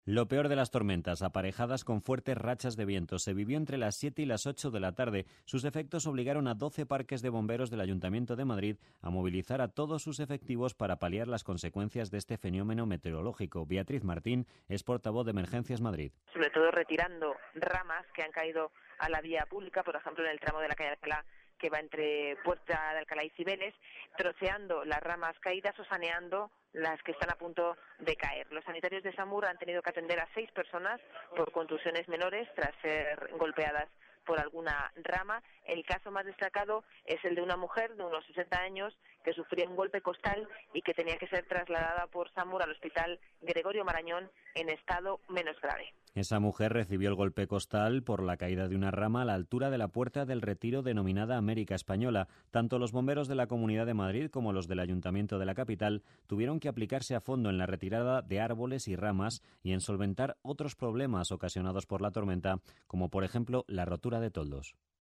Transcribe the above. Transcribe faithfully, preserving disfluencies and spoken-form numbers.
Lo peor de las tormentas, aparejadas con fuertes rachas de viento, se vivió entre las siete y las ocho de la tarde. Sus efectos obligaron a doce parques de bomberos del Ayuntamiento de Madrid a movilizar a todos sus efectivos para paliar las consecuencias de este fenómeno meteorológico. Beatriz Martín es portavoz de Emergencias Madrid. Sobre todo retirando ramas que han caído a la vía pública, por ejemplo en el tramo de la calle Alcalá, que va entre Puerta de Alcalá y Cibeles, troceando las ramas caídas o saneando las que están a punto de caer. Los sanitarios de Samur han tenido que atender a seis personas por contusiones menores tras ser golpeadas por alguna rama. El caso más destacado es el de una mujer de unos sesenta años que sufrió un golpe costal y que tenía que ser trasladada por Samur al hospital Gregorio Marañón en estado menos grave. Esa mujer recibió el golpe costal por la caída de una rama a la altura de la Puerta del Retiro denominada América Española. Tanto los bomberos de la Comunidad de Madrid como los del Ayuntamiento de la capital tuvieron que aplicarse a fondo en la retirada de árboles y ramas y en solventar otros problemas ocasionados por la tormenta, como por ejemplo la rotura de toldos.